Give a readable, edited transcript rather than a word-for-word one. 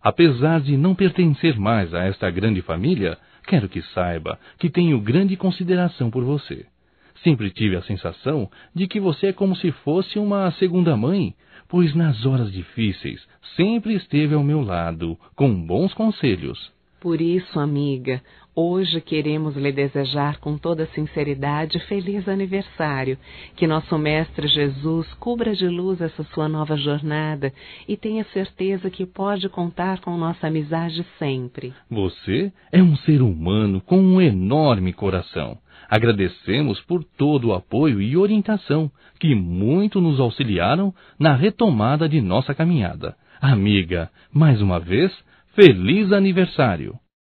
Apesar de não pertencer mais a esta grande família, quero que saiba que tenho grande consideração por você. Sempre tive a sensação de que você é como se fosse uma segunda mãe, pois nas horas difíceis sempre esteve ao meu lado, com bons conselhos. Por isso, amiga, hoje queremos lhe desejar com toda sinceridade feliz aniversário, que nosso Mestre Jesus cubra de luz essa sua nova jornada e tenha certeza que pode contar com nossa amizade sempre. Você é um ser humano com um enorme coração. Agradecemos por todo o apoio e orientação que muito nos auxiliaram na retomada de nossa caminhada. Amiga, mais uma vez, feliz aniversário!